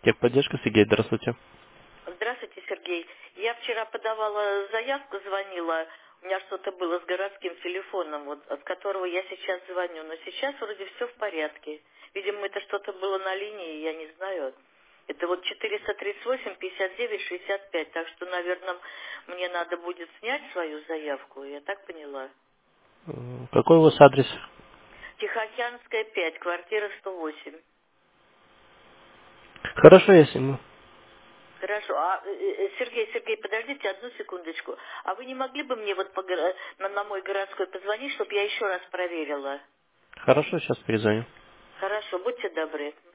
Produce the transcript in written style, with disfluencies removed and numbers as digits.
Техподдержка, Сергей, здравствуйте. Здравствуйте, Сергей. Я вчера подавала заявку, звонила. У меня что-то было с городским телефоном, вот, от которого я сейчас звоню. Но сейчас вроде все в порядке. Видимо, это что-то было на линии, я не знаю. Это вот 438-59-65. Так что, наверное, мне надо будет снять свою заявку. Я так поняла. Какой у вас адрес? Тихоокеанская, 5, квартира 108. Хорошо, я сниму. Хорошо. Сергей, подождите одну секундочку. А вы не могли бы мне вот на мой городской позвонить, чтобы я еще раз проверила? Хорошо, сейчас перезвоню. Хорошо, будьте добры.